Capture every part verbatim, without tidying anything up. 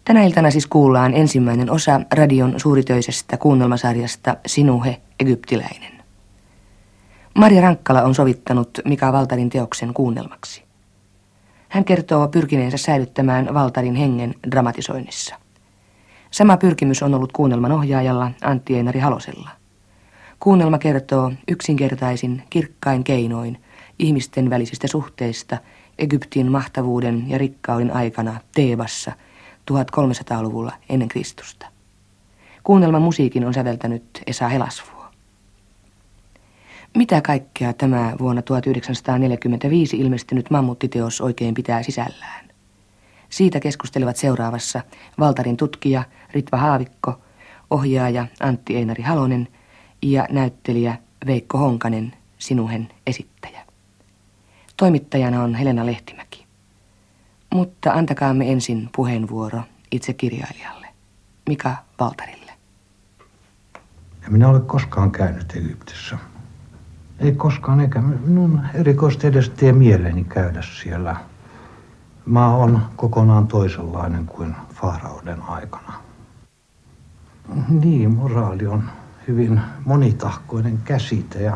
Tänä iltana siis kuullaan ensimmäinen osa radion suuritöisestä kuunnelmasarjasta Sinuhe, egyptiläinen. Marja Rankkala on sovittanut Mika Valtarin teoksen kuunnelmaksi. Hän kertoo pyrkineensä säilyttämään Valtarin hengen dramatisoinnissa. Sama pyrkimys on ollut kuunnelman ohjaajalla Antti Einari Halosella. Kuunnelma kertoo yksinkertaisin, kirkkain keinoin ihmisten välisistä suhteista Egyptin mahtavuuden ja rikkauden aikana Teebassa tuhatkolmesataaluvulla ennen Kristusta. Kuunnelman musiikin on säveltänyt Esa Helasvuo. Mitä kaikkea tämä vuonna tuhatyhdeksänsataaneljäkymmentäviisi ilmestynyt mammuttiteos oikein pitää sisällään? Siitä keskustelevat seuraavassa Valtarin tutkija Ritva Haavikko, ohjaaja Antti Einari Halonen ja näyttelijä Veikko Honkanen, Sinuhen esittäjä. Toimittajana on Helena Lehtimäki. Mutta antakaamme ensin puheenvuoro itse kirjailijalle, Mika Valtarille. En minä ole koskaan käynyt Egyptissä. Ei koskaan, eikä minun erikoisesti edes tee mieleeni käydä siellä. Maa on kokonaan toisenlainen kuin faaraoiden aikana. Niin, moraali on hyvin monitahkoinen käsite ja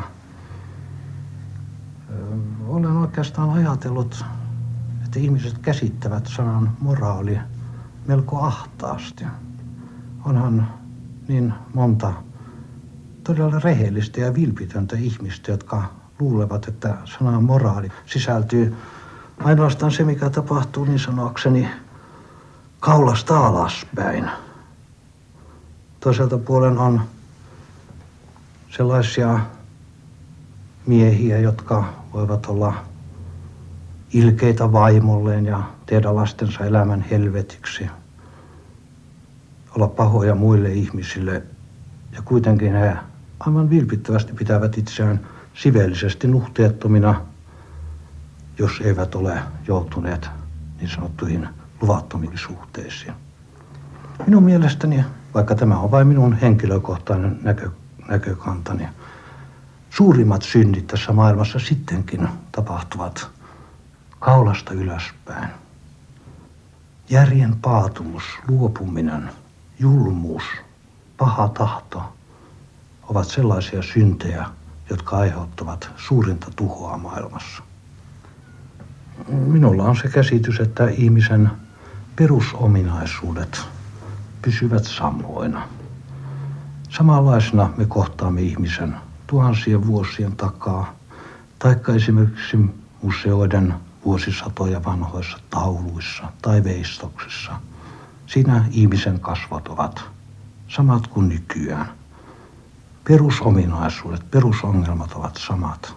ö, olen oikeastaan ajatellut, että ihmiset käsittävät sanan moraali melko ahtaasti. Onhan niin monta todella rehellistä ja vilpitöntä ihmistä, jotka luulevat, että sana moraali sisältyy ainoastaan se, mikä tapahtuu niin sanoakseni kaulasta alaspäin. Toiselta puolen on sellaisia miehiä, jotka voivat olla ilkeitä vaimolleen ja tehdä lastensa elämän helvetiksi, olla pahoja muille ihmisille ja kuitenkin he aivan vilpittävästi pitävät itseään sivellisesti nuhteettomina, jos eivät ole joutuneet niin sanottuihin luvattomiin suhteisiin. Minun mielestäni, vaikka tämä on vain minun henkilökohtainen näkö, näkökantani, suurimmat synnit tässä maailmassa sittenkin tapahtuvat kaulasta ylöspäin. Järjen paatumus, luopuminen, julmuus, paha tahto ovat sellaisia syntejä, jotka aiheuttavat suurinta tuhoa maailmassa. Minulla on se käsitys, että ihmisen perusominaisuudet pysyvät samoina. Samanlaisena me kohtaamme ihmisen tuhansien vuosien takaa, taikka esimerkiksi museoiden vuosisatoja vanhoissa tauluissa tai veistoksissa. Siinä ihmisen kasvot ovat samat kuin nykyään. Perusominaisuudet, perusongelmat ovat samat.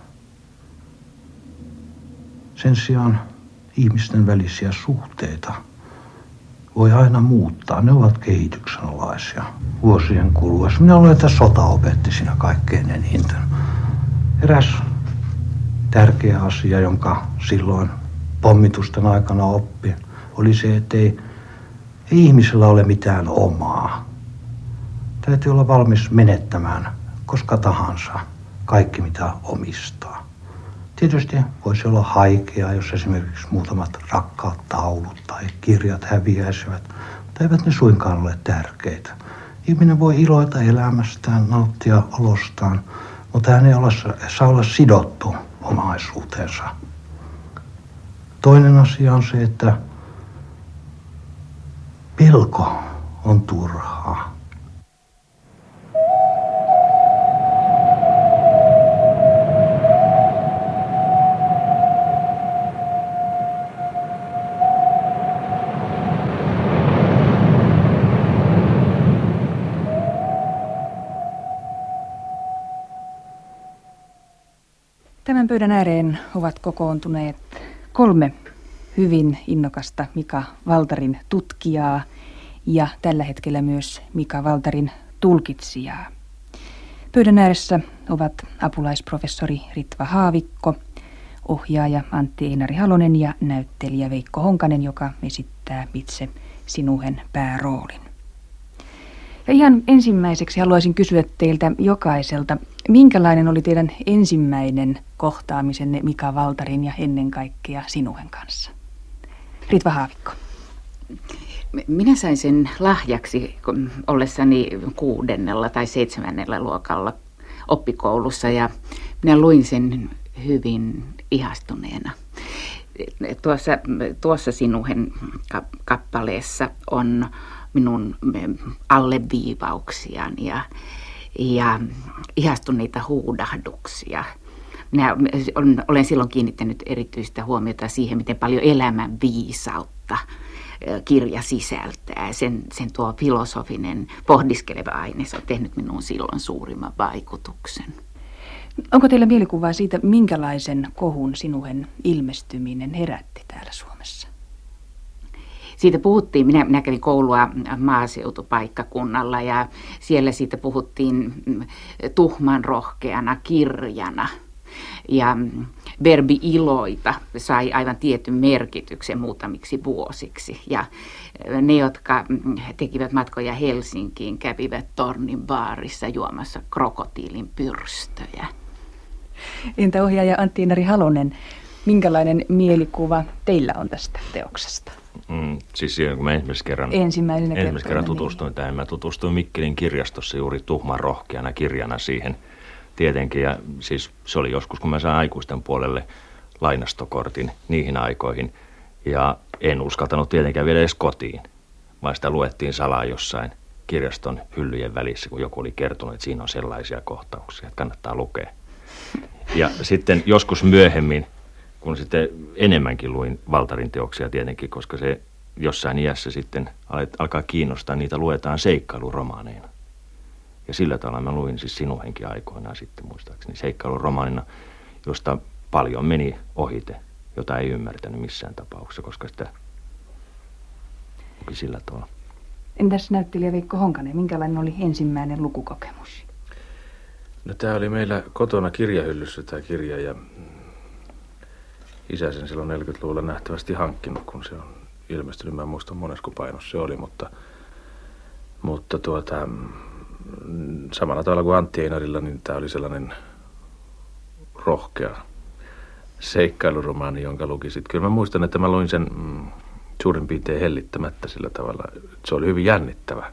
Sen sijaan ihmisten välisiä suhteita voi aina muuttaa. Ne ovat kehityksenalaisia vuosien kuluessa. Minä luulen, että sota opetti siinä kaikkein eniten. Eräs tärkeä asia, jonka silloin pommitusten aikana oppi, oli se, että ei, ei ihmisellä ole mitään omaa. Täytyy olla valmis menettämään koska tahansa kaikki, mitä omistaa. Tietysti voisi olla haikea, jos esimerkiksi muutamat rakkaat taulut tai kirjat häviäisivät, mutta eivät ne suinkaan ole tärkeitä. Ihminen voi iloita elämästään, nauttia olostaan, mutta hän ei ole, saa olla sidottu omaisuuteensa. Toinen asia on se, että pelko on turhaa. Tämän pöydän ääreen ovat kokoontuneet kolme hyvin innokasta Mika Valtarin tutkijaa ja tällä hetkellä myös Mika Valtarin tulkitsijaa. Pöydän ääressä ovat apulaisprofessori Ritva Haavikko, ohjaaja Antti Einari Halonen ja näyttelijä Veikko Honkanen, joka esittää itse Sinuhen pääroolin. Ja ihan ensimmäiseksi haluaisin kysyä teiltä jokaiselta, minkälainen oli teidän ensimmäinen kohtaamisenne Mika Valtarin ja ennen kaikkea Sinuhen kanssa? Ritva Haavikko. Minä sain sen lahjaksi ollessani kuudennella tai seitsemännellä luokalla oppikoulussa ja minä luin sen hyvin ihastuneena. Tuossa, tuossa Sinuhen kappaleessa on minun alleviivauksiani ja, ja ihastuneita huudahduksia. Minä olen silloin kiinnittänyt erityistä huomiota siihen, miten paljon elämän viisautta kirja sisältää. Sen, sen tuo filosofinen pohdiskeleva aines on tehnyt minuun silloin suurimman vaikutuksen. Onko teillä mielikuvaa siitä, minkälaisen kohun Sinuhen ilmestyminen herätti täällä Suomessa? Siitä puhuttiin, minä, minä kävin koulua maaseutupaikkakunnalla ja siellä siitä puhuttiin tuhman rohkeana kirjana. Ja verbi iloita sai aivan tietyn merkityksen muutamiksi vuosiksi. Ja ne, jotka tekivät matkoja Helsinkiin, kävivät Tornin baarissa juomassa krokotiilin pyrstöjä. Entä ohjaaja Antti-Inari Halonen, minkälainen mielikuva teillä on tästä teoksesta? Mm, siis siihen, kun mä ensimmäisen kerran, ensimmäisen kerran tutustuin niin. tähän, mä tutustuin Mikkelin kirjastossa juuri tuhman rohkeana kirjana siihen tietenkin. Ja siis se oli joskus, kun mä sain aikuisten puolelle lainastokortin niihin aikoihin. Ja en uskaltanut tietenkään viedä edes kotiin, vaan sitä luettiin salaa jossain kirjaston hyllyjen välissä, kun joku oli kertonut, että siinä on sellaisia kohtauksia, että kannattaa lukea. Ja sitten joskus myöhemmin, kun sitten enemmänkin luin Valtarin teoksia tietenkin, koska se jossain iässä sitten alkaa kiinnostaa, niitä luetaan seikkailuromaaneina. Ja sillä tavalla mä luin siis Sinuhenkin aikoinaan sitten muistaakseni seikkailuromaanina, josta paljon meni ohite, jota ei ymmärtänyt missään tapauksessa, koska sitä luki sillä tavalla. Entäs näyttelijä Veikko Honkanen, minkälainen oli ensimmäinen lukukokemus? No tämä oli meillä kotona kirjahyllyssä tämä kirja ja isä sen silloin neljäkymmentäluvulla nähtävästi hankkinut, kun se on ilmestynyt. Mä en muista monesko painos se oli, mutta, mutta tuota, samalla tavalla kuin Antti Einarilla, niin tämä oli sellainen rohkea seikkailuromaani, jonka luki sitten. Kyllä mä muistan, että mä luin sen mm, suurin piirtein hellittämättä sillä tavalla, että se oli hyvin jännittävä.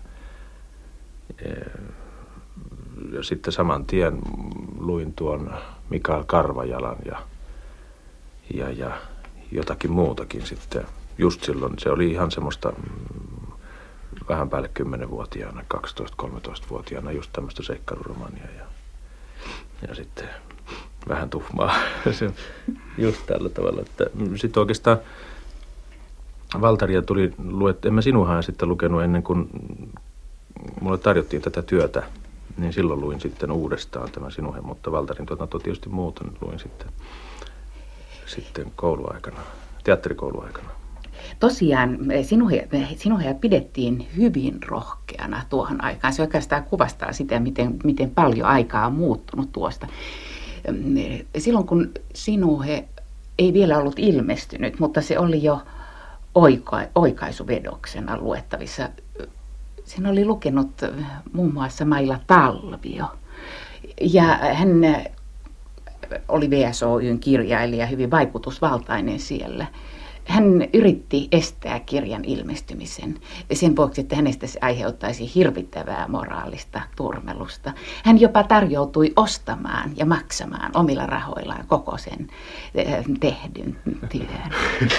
Ja sitten saman tien luin tuon Mikael Karvajalan ja, ja, ja jotakin muutakin sitten. Just silloin se oli ihan semmoista mm, vähän päälle kymmenvuotiaana, kaksitoista-kolmetoista-vuotiaana just tämmöistä seikkailuromania ja, ja sitten vähän tuhmaa. Se just tällä tavalla. Sitten oikeastaan Valtaria tuli luet, en mä Sinuhaa sitten lukenut ennen kuin mulle tarjottiin tätä työtä. Niin silloin luin sitten uudestaan tämän Sinuhen, mutta Valtarin tuotanto tietysti muuten luin sitten, sitten kouluaikana, teatterikouluaikana. Tosiaan Sinuhea, Sinuhea pidettiin hyvin rohkeana tuohon aikaan. Se oikeastaan kuvastaa sitä, miten, miten paljon aikaa on muuttunut tuosta. Silloin kun Sinuhe ei vielä ollut ilmestynyt, mutta se oli jo oika, oikaisuvedoksena luettavissa. Sen oli lukenut muun muassa Maila Talvio. Ja hän oli V S O Y:n kirjailija, hyvin vaikutusvaltainen siellä. Hän yritti estää kirjan ilmestymisen sen vuoksi, että hänestä se aiheuttaisi hirvittävää moraalista turmelusta. Hän jopa tarjoutui ostamaan ja maksamaan omilla rahoillaan koko sen tehdyn työn.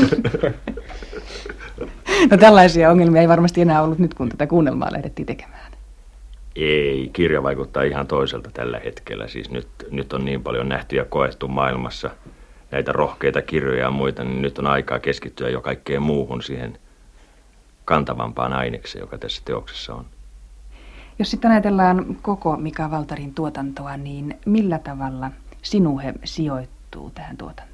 No tällaisia ongelmia ei varmasti enää ollut nyt, kun tätä kuunnelmaa lähdettiin tekemään. Ei, kirja vaikuttaa ihan toiselta tällä hetkellä. Siis nyt, nyt on niin paljon nähty ja koettu maailmassa näitä rohkeita kirjoja ja muita, niin nyt on aikaa keskittyä jo kaikkeen muuhun siihen kantavampaan ainekseen, joka tässä teoksessa on. Jos sitten ajatellaan koko Mika Valtarin tuotantoa, niin millä tavalla Sinuhe sijoittuu tähän tuotantoon?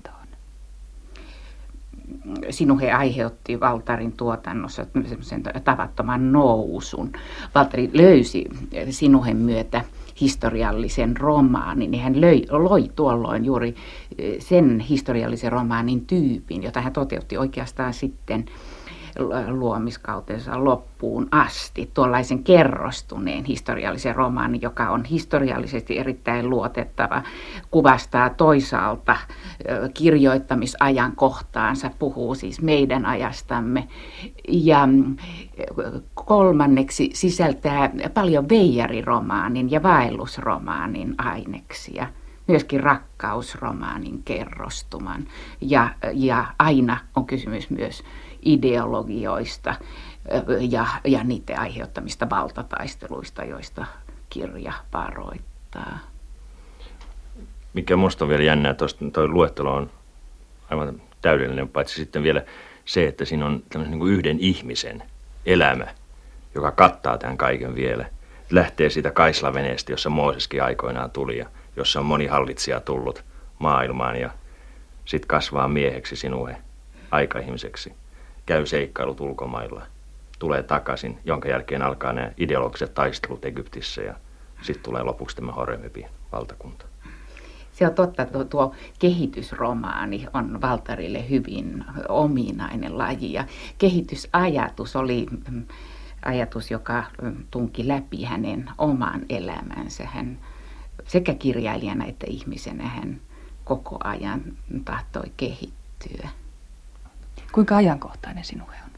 Sinuhe aiheutti Valtarin tuotannossa semmoisen tavattoman nousun. Valtari löysi Sinuhen myötä historiallisen romaanin, niin hän löi, loi tuolloin juuri sen historiallisen romaanin tyypin, jota hän toteutti oikeastaan sitten luomiskautensa loppuun asti tuollaisen kerrostuneen historiallisen romaanin, joka on historiallisesti erittäin luotettava, kuvastaa toisaalta kirjoittamisajankohtaansa, puhuu siis meidän ajastamme, ja kolmanneksi sisältää paljon veijariromaanin ja vaellusromaanin aineksia. Myöskin rakkausromaanin kerrostuman. Ja, ja aina on kysymys myös ideologioista ja, ja niiden aiheuttamista valtataisteluista, joista kirja varoittaa. Mikä musta on vielä jännää, tuo luettelo on aivan täydellinen, paitsi sitten vielä se, että siinä on tämmöinen niin kuin yhden ihmisen elämä, joka kattaa tämän kaiken vielä. Lähtee siitä Kaislaveneestä, jossa Mooseskin aikoinaan tuli ja jossa on moni hallitsija tullut maailmaan ja sitten kasvaa mieheksi Sinuhe, aikaihmiseksi, käy seikkailut ulkomailla, tulee takaisin, jonka jälkeen alkaa nämä ideologiset taistelut Egyptissä ja sitten tulee lopuksi tämä Horemhebin valtakunta. Se on totta, tuo, tuo kehitysromaani on Valtarille hyvin ominainen laji ja kehitysajatus oli ajatus, joka tunki läpi hänen oman elämänsä. Hän sekä kirjailijana että ihmisenä hän koko ajan tahtoi kehittyä. Kuinka ajankohtainen Sinuhe on?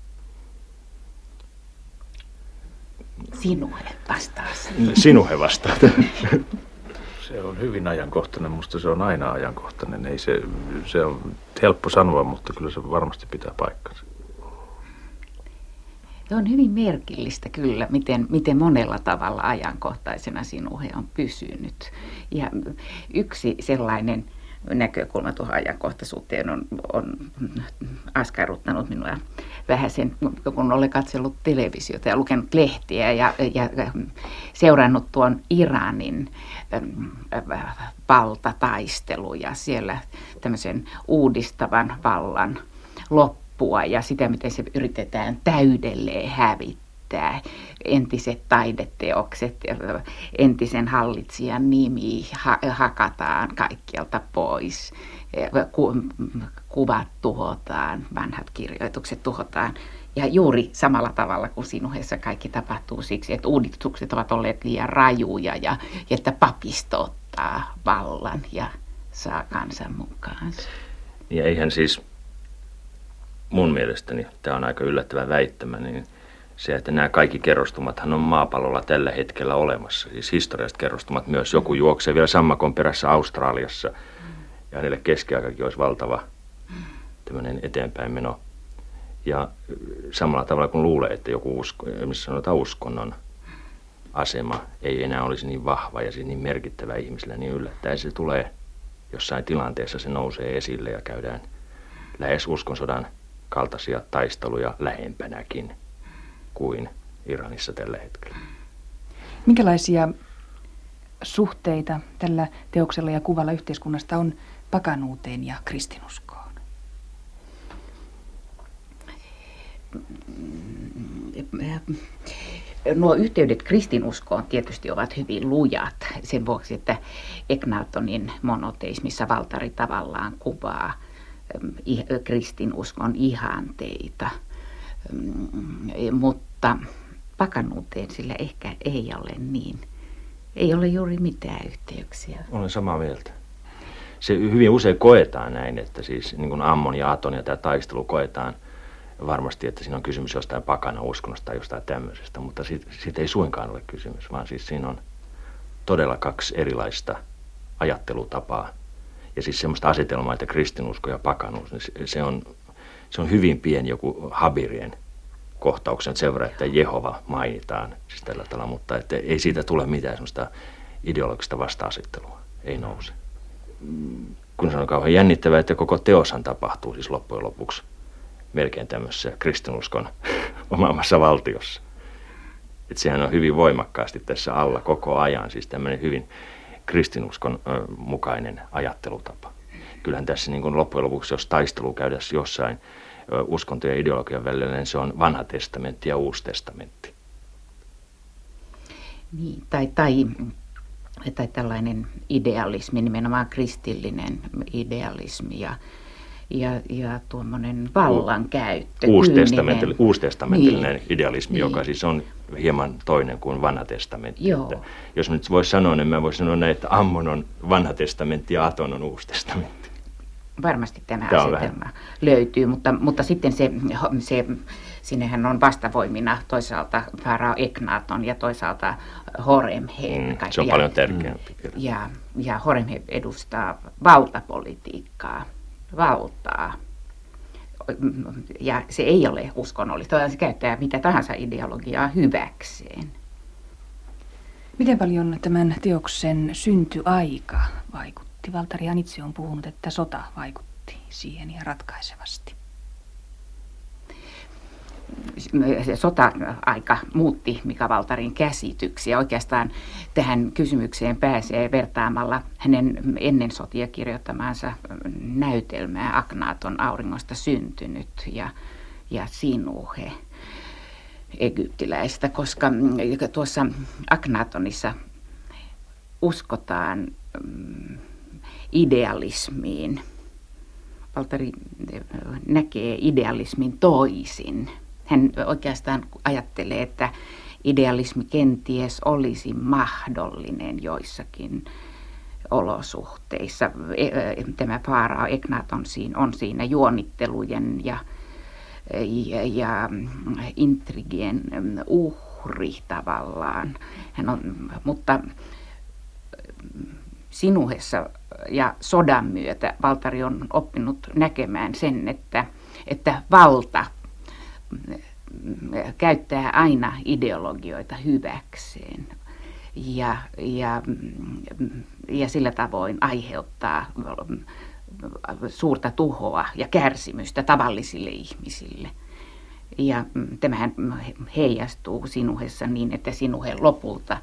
Sinuhe vastaa. Sinuhe vastaa. Se on hyvin ajankohtainen, musta se on aina ajankohtainen. Ei se, se on helppo sanoa, mutta kyllä se varmasti pitää paikkansa. Se on hyvin merkillistä kyllä, miten, miten monella tavalla ajankohtaisena Sinuhe on pysynyt. Ja yksi sellainen näkökulma tuohon ajankohtaisuuteen on, on askarruttanut minua vähän sen, kun olen katsellut televisiota ja lukenut lehtiä ja, ja seurannut tuon Iranin valtataisteluja siellä tämmöisen uudistavan vallan loppua ja sitä, miten se yritetään täydelleen hävittää. Entiset taideteokset, entisen hallitsijan nimi hakataan kaikkialta pois, kuvat tuhotaan, vanhat kirjoitukset tuhotaan. Ja juuri samalla tavalla kuin Sinuhessa kaikki tapahtuu siksi, että uudistukset ovat olleet liian rajuja ja, ja että papisto ottaa vallan ja saa kansan mukaansa. Ja eihän siis mun mielestäni, tämä on aika yllättävä väittämä, niin se, että nämä kaikki kerrostumathan on maapallolla tällä hetkellä olemassa. Siis historialliset kerrostumat myös. Joku juoksee vielä sammakon perässä Australiassa ja hänelle keskiaikakin olisi valtava tämmöinen eteenpäin meno. Ja samalla tavalla kun luulee, että joku usko, missä sanotaan uskonnon asema ei enää olisi niin vahva ja siis niin merkittävä ihmisillä, niin yllättäen se tulee jossain tilanteessa, se nousee esille ja käydään lähes uskonsodan kaltaisia taisteluja lähempänäkin kuin Iranissa tällä hetkellä. Minkälaisia suhteita tällä teoksella ja kuvalla yhteiskunnasta on pakanuuteen ja kristinuskoon? Nuo yhteydet kristinuskoon tietysti ovat hyvin lujat sen vuoksi, että Eknatonin monoteismissa Valtari tavallaan kuvaa kristinuskon ihanteita, mutta pakanuuteen sillä ehkä ei ole niin. Ei ole juuri mitään yhteyksiä. Olen samaa mieltä. Se hyvin usein koetaan näin, että siis niin kuin Ammon ja Aton ja tämä taistelu koetaan varmasti, että siinä on kysymys jostain pakana uskonnosta tai jostain tämmöisestä, mutta siitä, siitä ei suinkaan ole kysymys, vaan siis siinä on todella kaksi erilaista ajattelutapaa. Ja siis semmoista asetelmaa, että kristinusko ja pakanuus, niin se on, se on hyvin pieni joku Habirien kohtauksen sen verran, että Jehova mainitaan siis tällä tavalla, mutta että ei siitä tule mitään semmoista ideologista vasta-asettelua, ei nouse. Kun se on kauhean jännittävää, että koko teoshan tapahtuu siis loppujen lopuksi melkein tämmöisessä kristinuskon omaamassa valtiossa. Että sehän on hyvin voimakkaasti tässä alla koko ajan, siis tämmöinen hyvin kristinuskon ö, mukainen ajattelutapa. Kyllähän tässä niin kuin loppujen lopuksi, jos taistelu käydään jossain ö, uskonto- ja ideologian välillä, niin se on vanha testamentti ja uusi testamentti. Niin, tai, tai, tai tällainen idealismi, nimenomaan kristillinen idealismi ja ja, ja tuommoinen vallankäyttö. Uustestamentillinen, uustestamentillinen niin. idealismi, niin. joka siis on hieman toinen kuin vanha testamentti. Joo. Että jos nyt voisi sanoa, niin mä voisin sanoa näin, että Ammon on vanha testamentti ja Aton on uusi testamentti. Varmasti tämä, tämä asetelma löytyy, mutta, mutta sitten se, se, sinnehän on vastavoimina toisaalta Farao Eknaton ja toisaalta Horemheb. Mm, se on ja, paljon tärkeämpi. Ja, ja Horemheb edustaa valtapolitiikkaa, valtaa. Ja se ei ole uskonnollista, se käyttää mitä tahansa ideologiaa hyväkseen. Miten paljon tämän teoksen syntyaika vaikutti? Valtarihan itse on puhunut, että sota vaikutti siihen ja ratkaisevasti. Se sota-aika muutti Mika Valtarin käsityksiä. Oikeastaan tähän kysymykseen pääsee vertaamalla hänen ennen sotia kirjoittamaansa näytelmää Aknaton auringosta syntynyt ja, ja Sinuhe egyptiläistä, koska tuossa Aknatonissa uskotaan idealismiin. Valtari näkee idealismin toisin. Hän oikeastaan ajattelee, että idealismi kenties olisi mahdollinen joissakin olosuhteissa. Tämä Farao Eknaton on siinä juonittelujen ja, ja, ja intrigien uhri tavallaan. Hän on, mutta Sinuhessa ja sodan myötä Valtari on oppinut näkemään sen, että, että valta käyttää aina ideologioita hyväkseen ja, ja, ja sillä tavoin aiheuttaa suurta tuhoa ja kärsimystä tavallisille ihmisille. Ja tämähän heijastuu Sinuhessa niin, että Sinuhe lopulta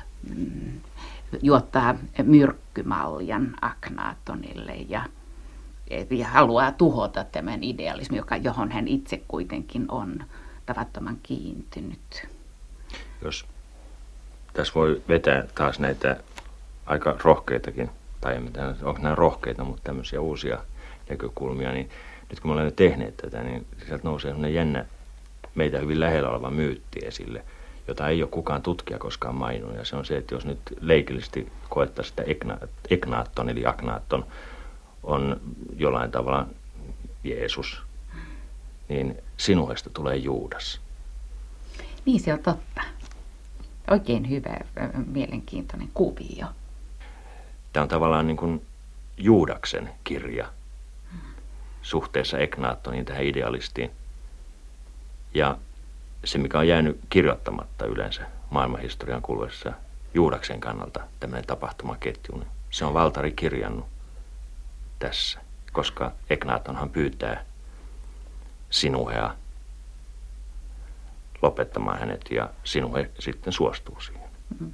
juottaa myrkkymaljan Aknatonille ja, ja haluaa tuhota tämän idealismin, joka, johon hän itse kuitenkin on tavattoman kiintynyt. Jos tässä voi vetää taas näitä aika rohkeitakin, tai en tiedä, onko nämä rohkeita, mutta tämmöisiä uusia näkökulmia, niin nyt kun me olemme tehneet tätä, niin sieltä nousee sellainen jännä, meitä hyvin lähellä oleva myytti esille, jota ei ole kukaan tutkija koskaan maininnut, ja se on se, että jos nyt leikillisesti koettaa sitä Eknaton eli Aknaton on jollain tavalla Jeesus, niin Sinuhesta tulee Juudas. Niin, se on totta. Oikein hyvä, mielenkiintoinen kuvio. Tämä on tavallaan niin kuin Juudaksen kirja suhteessa Eknatoniin, tähän idealistiin. Ja se, mikä on jäänyt kirjoittamatta yleensä maailmanhistorian kuluessa Juudaksen kannalta, tämmöinen tapahtumaketju, niin se on Valtari kirjannut tässä, koska Eknatonhan pyytää Sinuhea lopettamaan hänet ja Sinuhe sitten suostuu siihen. Mm.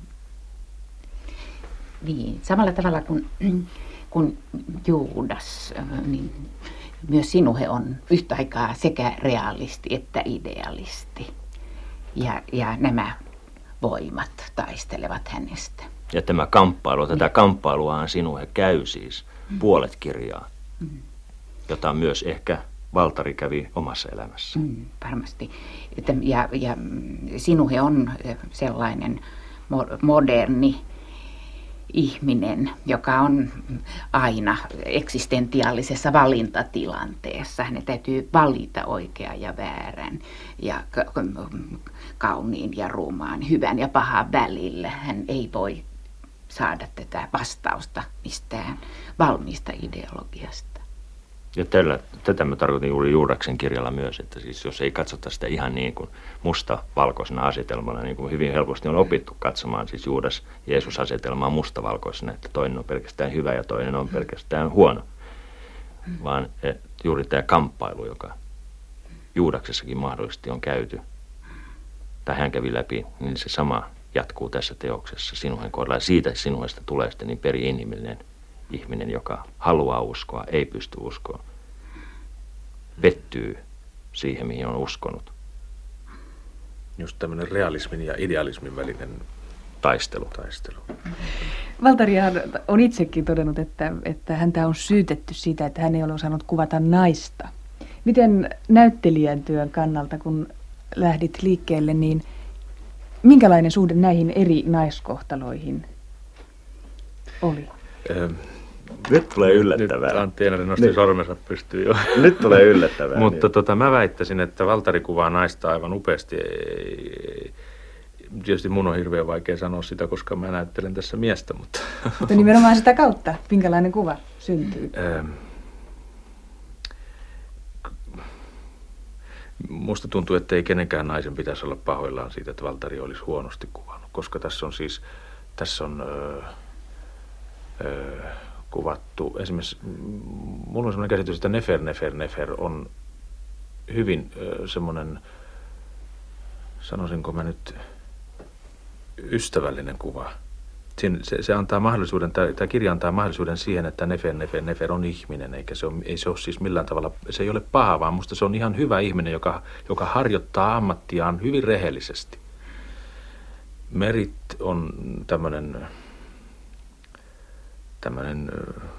Niin, samalla tavalla kuin, kuin Juudas, niin myös Sinuhe on yhtä aikaa sekä realisti että idealisti. Ja, ja nämä voimat taistelevat hänestä. Ja tämä kamppailu, tätä kamppailuaan Sinuhe käy siis mm. puolet kirjaa, mm. jota myös ehkä Valtari kävi omassa elämässä. Mm, varmasti. Ja, ja Sinuhe on sellainen moderni ihminen, joka on aina eksistentiaalisessa valintatilanteessa. Hänen täytyy valita oikea ja väärän ja kauniin ja ruumaan, hyvän ja pahan välillä. Hän ei voi saada tätä vastausta mistään valmiista ideologiasta. Ja tällä, tätä mä tarkoitin juuri Juudaksen kirjalla myös, että siis jos ei katsota sitä ihan niin kuin mustavalkoisena asetelmana, niin kuin hyvin helposti on opittu katsomaan siis Juudas Jeesus-asetelmaa mustavalkoisena, että toinen on pelkästään hyvä ja toinen on pelkästään huono, vaan juuri tämä kamppailu, joka Juudaksessakin mahdollisesti on käyty, tai hän kävi läpi, niin se sama jatkuu tässä teoksessa Sinuhen kohdalla. Siitä Sinuhesta tulee sitten niin peri-inhimillinen ihminen, joka haluaa uskoa, ei pysty uskoa, pettyy siihen, mihin on uskonut. Just tämmöinen realismin ja idealismin välinen taistelu. taistelu. Valtarihan on itsekin todennut, että, että häntä on syytetty siitä, että hän ei ole osannut kuvata naista. Miten näyttelijän työn kannalta, kun lähdit liikkeelle, niin minkälainen suhde näihin eri naiskohtaloihin oli? Ähm. Nyt tulee yllättävää. Nyt Antti Enäri nosti sormensa pystyyn jo. Nyt tulee yllättävää. Mutta tota, mä väittäisin, että Valtari kuvaa naista aivan upeasti. Tietysti mun on hirveän vaikea sanoa sitä, koska mä näyttelen tässä miestä. Mutta, mutta nimenomaan sitä kautta, minkälainen kuva syntyy? Musta tuntuu, että ei kenenkään naisen pitäisi olla pahoillaan siitä, että Valtari olisi huonosti kuvannut. Koska tässä on siis, tässä on... Öö, öö, kuvattu. Esimerkiksi mulla on sellainen käsitys, että Nefer, Nefer, Nefer on hyvin ö, semmoinen, sanoisinko mä nyt, ystävällinen kuva. Siin, se, se antaa mahdollisuuden, tämä kirja antaa mahdollisuuden siihen, että Nefer, Nefer, Nefer on ihminen, eikä se ole, ei se ole siis millään tavalla, se ei ole paha, vaan musta se on ihan hyvä ihminen, joka, joka harjoittaa ammattiaan hyvin rehellisesti. Merit on tämmöinen... tämmöinen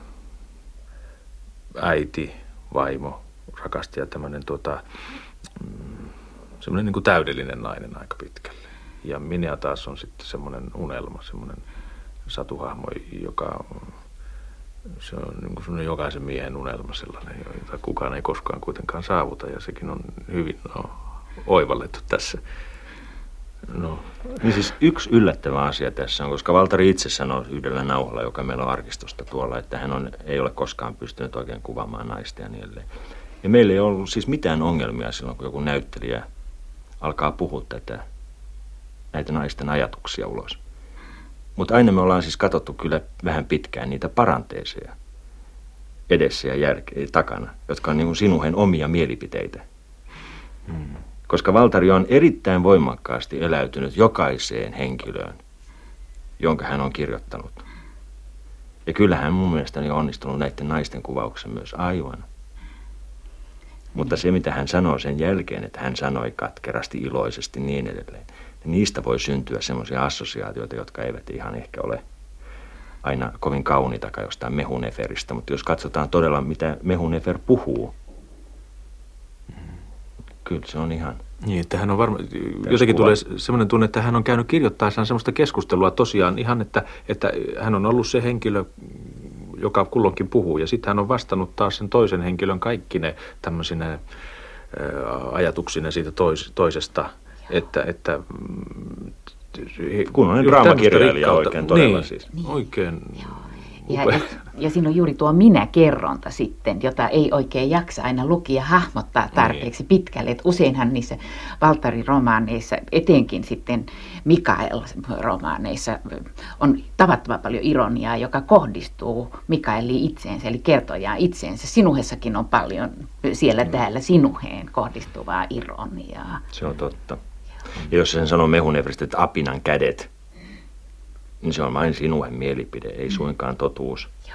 äiti, vaimo, rakastaja, tämmöinen tuota, semmoinen niin kuin täydellinen nainen aika pitkälle. Ja Minea taas on sitten semmoinen unelma, semmoinen satuhahmo, joka se on niin kuin semmoinen jokaisen miehen unelma sellainen, jota kukaan ei koskaan kuitenkaan saavuta. Ja sekin on hyvin no, oivallettu tässä. No. Niin siis yksi yllättävä asia tässä on, koska Valtari itse sanoi yhdellä nauhalla, joka meillä on arkistosta tuolla, että hän on, ei ole koskaan pystynyt oikein kuvaamaan naista ja niin edelleen. Ja meillä ei ollut siis mitään ongelmia silloin, kun joku näyttelijä alkaa puhua tätä, näitä naisten ajatuksia ulos. Mutta aina me ollaan siis katsottu kyllä vähän pitkään niitä paranteeseja edessä ja järke- takana, jotka on niin kuin Sinuhen omia mielipiteitä. Hmm. Koska Valtari on erittäin voimakkaasti eläytynyt jokaiseen henkilöön, jonka hän on kirjoittanut. Ja kyllähän mun mielestäni on onnistunut näiden naisten kuvauksen myös aivan. Mutta se, mitä hän sanoi sen jälkeen, että hän sanoi katkerasti, iloisesti niin edelleen, niin niistä voi syntyä semmoisia assosiaatioita, jotka eivät ihan ehkä ole aina kovin kauniitakaan jostain Mehuneferistä. Mutta jos katsotaan todella, mitä Mehunefer puhuu, kyllä se on ihan... Niin, että hän on varma... Jotenkin tulee semmoinen tunne, että hän on käynyt kirjoittaessaan semmoista keskustelua tosiaan ihan, että, että hän on ollut se henkilö, joka kulloinkin puhuu. Ja sitten hän on vastannut taas sen toisen henkilön kaikki ne tämmöisinä ää, ajatuksina siitä tois, toisesta, että... että kun on draamakirjailija oikein todella niin, siis. Oikein... Ja, ja, ja siinä on juuri tuo minä-kerronta sitten, jota ei oikein jaksa aina lukija hahmottaa tarpeeksi pitkälle. Et useinhan niissä Valtarin romaaneissa, etenkin sitten Mikael-romaaneissa, on tavattoman paljon ironiaa, joka kohdistuu Mikaeliin itseensä, eli kertojaan itseensä. Sinuhessakin on paljon siellä mm. täällä Sinuheen kohdistuvaa ironiaa. Se on totta. Ja jos sen sanoo Mehuneferistä, että apinan kädet, niin se on vain Sinuhen mielipide, ei suinkaan totuus. Joo.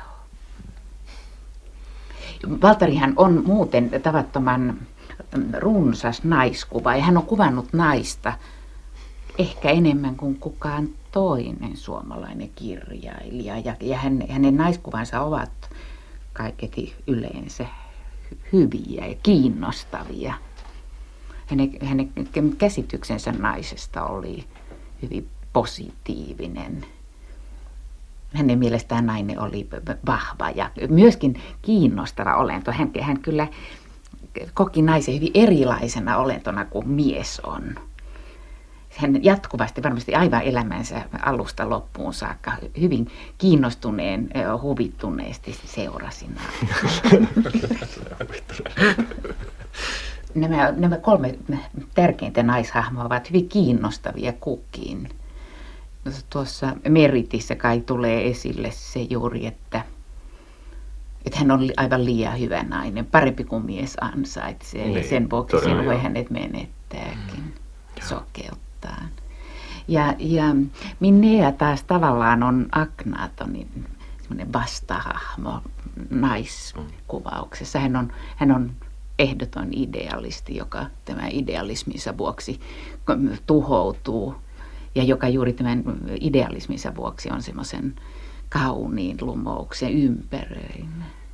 Valtarihan on muuten tavattoman runsas naiskuva, ja hän on kuvannut naista ehkä enemmän kuin kukaan toinen suomalainen kirjailija. Ja, ja hän, hänen naiskuvansa ovat kaiketi yleensä hyviä ja kiinnostavia. Hänen, hänen käsityksensä naisesta oli hyvin positiivinen. Hänen mielestään nainen oli vahva ja myöskin kiinnostava olento. Hän, hän kyllä koki naisen hyvin erilaisena olentona kuin mies on. Hän jatkuvasti, varmasti aivan elämänsä alusta loppuun saakka, hyvin kiinnostuneen, huvittuneesti seurasi naista. Nämä, nämä kolme tärkeintä naishahmoa ovat hyvin kiinnostavia kukin. Tuossa Meritissä kai tulee esille se juuri, että, että hän on aivan liian hyvä nainen, parempi kuin mies ansaitsee, niin, ja sen vuoksi sen voi hänet menettääkin, mm, sokeuttaan. Ja, ja Minea taas tavallaan on Akhnatonin semmoinen vastahahmo naiskuvauksessa. Hän on, hän on ehdoton idealisti, joka tämän idealisminsa vuoksi tuhoutuu. ja joka juuri tämän idealisminsa vuoksi on semmoisen kauniin lumouksen ympäröin.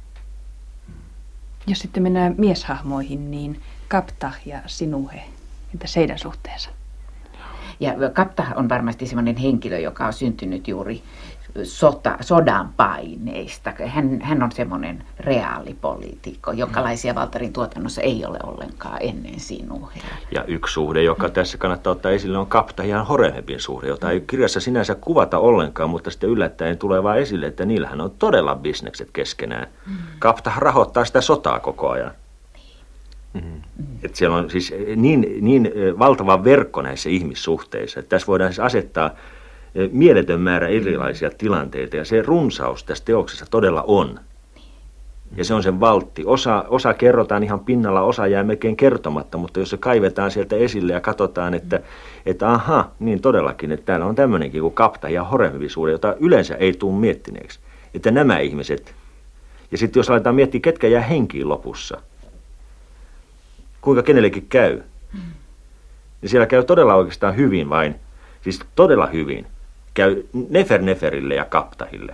Jos sitten mennään mieshahmoihin, niin Kapta ja Sinuhe, entä heidän suhteensa? Ja Kapta on varmasti sellainen henkilö, joka on syntynyt juuri sota, sodan paineista. Hän, hän on semmoinen reaalipoliitikko, jonkalaisia Valtarin tuotannossa ei ole ollenkaan ennen Sinuhea. Ja yksi suhde, joka tässä kannattaa ottaa esille, on Kapta ja Horemhebin suhde, jota ei kirjassa sinänsä kuvata ollenkaan, mutta sitten yllättäen tulee vaan esille, että niillähän on todella bisnekset keskenään. Mm. Kapta rahoittaa sitä sotaa koko ajan. Mm-hmm. Että siellä on siis niin, niin valtava verkko näissä ihmissuhteissa, että tässä voidaan siis asettaa mieletön määrä erilaisia tilanteita, ja se runsaus tässä teoksessa todella on. Ja se on sen valtti. Osa, osa kerrotaan ihan pinnalla, osa jää melkein kertomatta, mutta jos se kaivetaan sieltä esille ja katsotaan, että, että aha, niin todellakin, että täällä on tämmöinenkin kuin Kapta ja Horemhebin suhde, jota yleensä ei tule miettineeksi. Että nämä ihmiset, ja sitten jos aletaan miettiä, ketkä jää henkiin lopussa, kuinka kenellekin käy, niin siellä käy todella oikeastaan hyvin vain, siis todella hyvin, käy Neferneferille ja Kaptahille.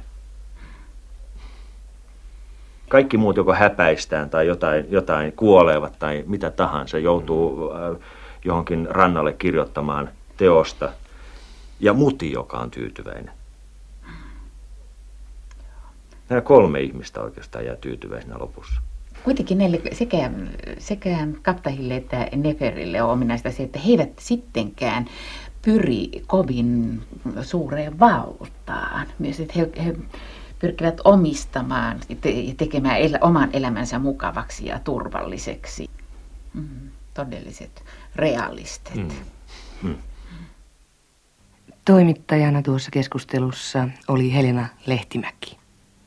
Kaikki muut joko häpäistään tai jotain, jotain kuolevat tai mitä tahansa, joutuu äh, johonkin rannalle kirjoittamaan teosta. Ja Muti, joka on tyytyväinen. Nämä kolme ihmistä oikeastaan jää tyytyväisenä lopussa. Kuitenkin näille sekä, sekä Kaptahille että Neferille on ominaista se, että he eivät sittenkään pyri kovin suureen valtaan. Myös että he, he pyrkivät omistamaan ja tekemään el- oman elämänsä mukavaksi ja turvalliseksi. Mm, todelliset realistit. Mm. Mm. Toimittajana tuossa keskustelussa oli Helena Lehtimäki.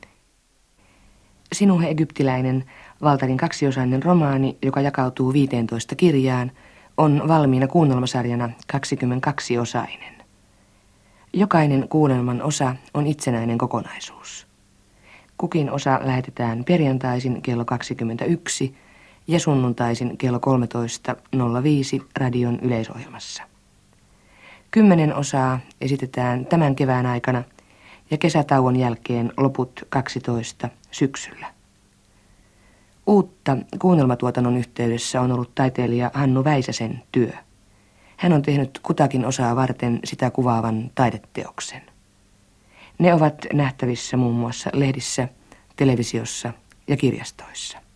Sinuhe Egyptiläinen, Valtarin kaksiosainen romaani, joka jakautuu viiteentoista kirjaan, on valmiina kuunnelmasarjana kaksikymmentäkaksi-osainen. Jokainen kuunnelman osa on itsenäinen kokonaisuus. Kukin osa lähetetään perjantaisin kello kaksikymmentäyksi ja sunnuntaisin kello kolmetoista nolla viisi radion yleisohjelmassa. Kymmenen osaa esitetään tämän kevään aikana ja kesätauon jälkeen loput kaksitoista syksyllä. Uutta kuunnelmatuotannon yhteydessä on ollut taiteilija Hannu Väisäsen työ. Hän on tehnyt kutakin osaa varten sitä kuvaavan taideteoksen. Ne ovat nähtävissä muun muassa lehdissä, televisiossa ja kirjastoissa.